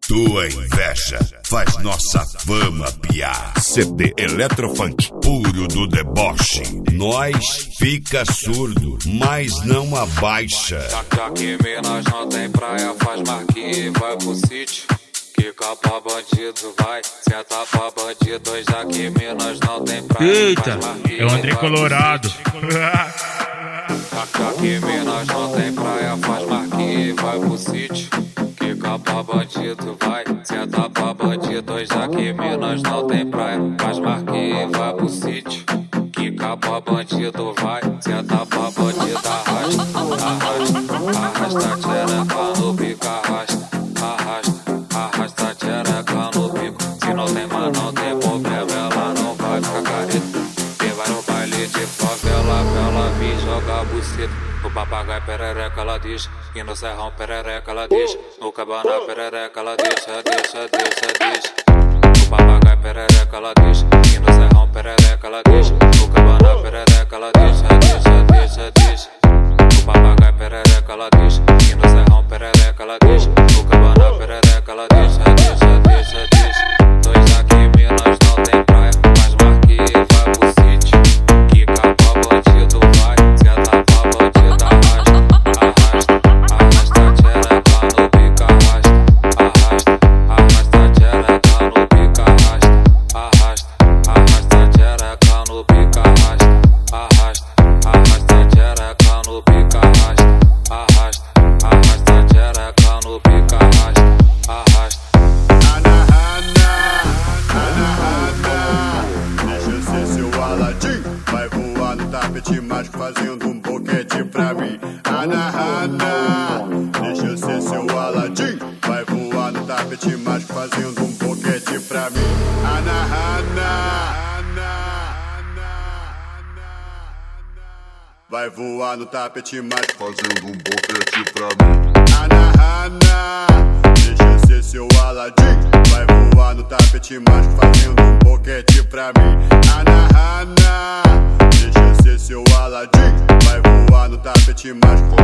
Tua inveja faz nossa fama piar. CD Eletrofunk, puro do deboche. Nós fica surdo, mas não abaixa. Já que Minas não tem praia, faz marquinha e vai pro sítio. Quica pra bandido, vai, senta pra bandido. Já que Minas não tem praia, eita, é o André Colorado. Já que Minas não tem praia, faz marquinha e vai pro sítio. Quica pra bandido, vai, senta pra bandido. Já que Minas não tem praia, faz marquinha e vai pro sítio. Quica pra bandido, vai, senta pra bandido. Arrasta, arrasta, arrasta, tchereca no pico, arrasta, arrasta, arrasta, tchereca no pico. Se não tem mais, não tem problema, ela não vai ficar careta. Quem vai no baile de favela, ela vem jogar buceta. No papagaio perereca ela diz, e no serrão perereca ela diz, no cabana perereca ela deixa, deixa, deixa, deixa. No papagaio perereca ela diz, e no serrão perereca ela diz, no cabana perereca ela deixa, deixa, deixa, deixa. No papagaio perereca ela diz, e no serrão perereca ela diz, no cabana perereca ela deixa, deixa, deixa, deixa. Dois aqui Minas não tem praia, mas marque e vai pro sítio. Quica pra bandido, vai, senta pra bandido, arrasta, arrasta, arrasta, tchereca no pico, arrasta, arrasta, arrasta, tchereca no pico, arrasta, arrasta, arrasta, tchereca no pico, arrasta, arrasta, arrasta, tchereca no pico, arrasta, arrasta, arrasta, tchereca no pico, arrasta, arrasta. Deixa eu ser seu Aladim, vai voar no tapete mágico fazendo um boquete pra mim. Deixa eu ser seu Aladim, vai voar no tapete mágico fazendo um boquete pra mim. Vai voar no tapete mágico fazendo um boquete pra mim. Deixa eu ser seu Aladim, vai voar no tapete mágico fazendo um boquete pra mim. Deixa eu ser seu Aladim, vai voar no tapete mágico